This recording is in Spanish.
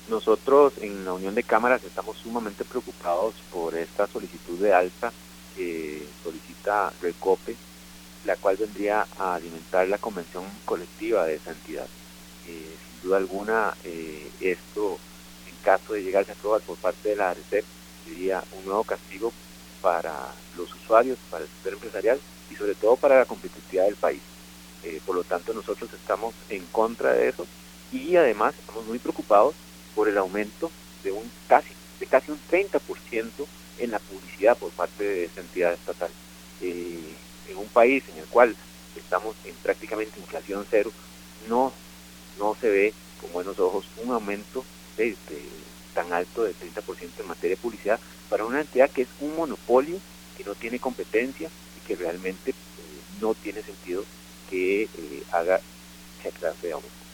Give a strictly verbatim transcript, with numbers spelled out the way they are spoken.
Nosotros en la Unión de Cámaras estamos sumamente preocupados por esta solicitud de alta que solicita Recope, la cual vendría a alimentar la convención colectiva de esa entidad. Eh, sin duda alguna, eh, esto, en caso de llegarse a aprobar por parte de la ARECEP, sería un nuevo castigo para los usuarios, para el sector empresarial y sobre todo para la competitividad del país. Eh, por lo tanto, nosotros estamos en contra de eso y además estamos muy preocupados por el aumento de un casi de casi un treinta por ciento en la publicidad por parte de esta entidad estatal. Eh, en un país en el cual estamos en prácticamente inflación cero, no, no se ve con buenos ojos un aumento de, de, tan alto del treinta por ciento en materia de publicidad para una entidad que es un monopolio, que no tiene competencia y que realmente eh, no tiene sentido que eh, haga esa clase de aumento.